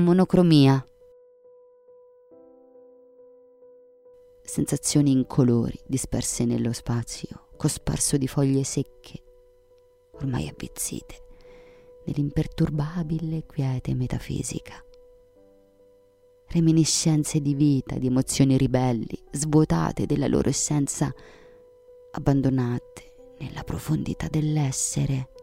monocromia. Sensazioni incolori disperse nello spazio, cosparso di foglie secche, ormai avvizzite, nell'imperturbabile quiete metafisica. Reminiscenze di vita, di emozioni ribelli, svuotate della loro essenza, abbandonate nella profondità dell'essere.